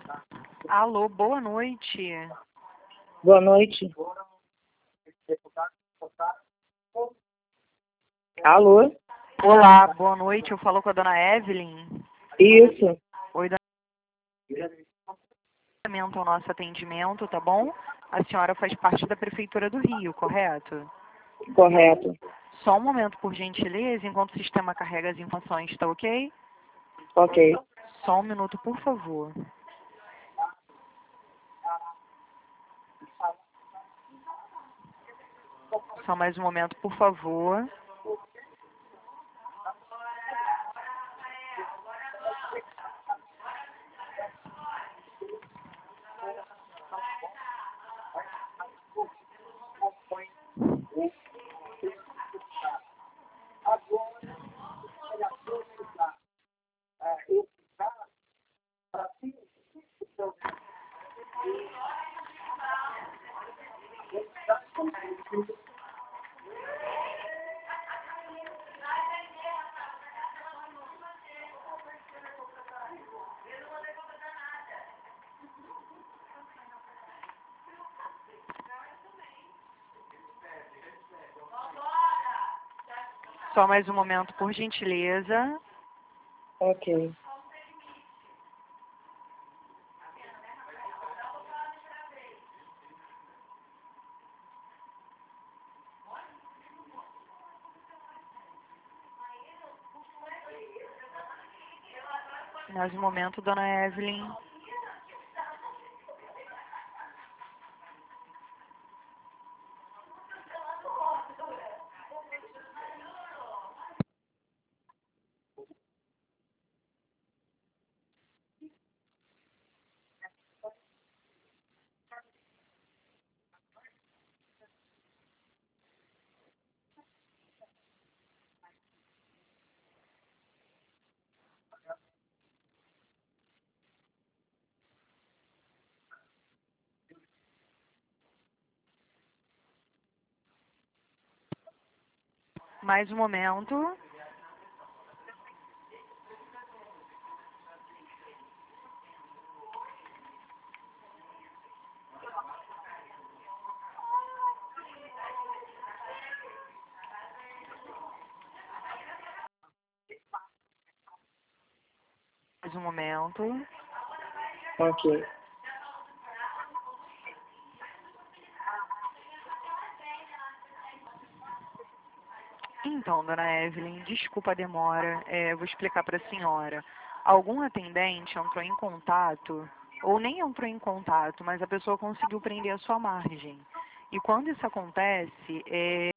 Alô, boa noite. Boa noite. Alô? Olá, boa noite. Eu falo com a dona Evelyn. Isso. Oi, dona Evelyn, ao nosso atendimento, tá bom? A senhora faz parte da Prefeitura do Rio, correto? Correto. Só um momento, por gentileza, enquanto o sistema carrega as informações, tá ok? Ok. Só um minuto, por favor. Só mais um momento, por favor. Só mais um momento, por gentileza. Ok. Mais um momento, dona Evelyn. Mais um momento. Mais um momento. Ok. Então, dona Evelyn, desculpa a demora. Eu vou explicar para a senhora. Algum atendente entrou em contato, ou nem entrou em contato, mas a pessoa conseguiu prender a sua margem. E quando isso acontece,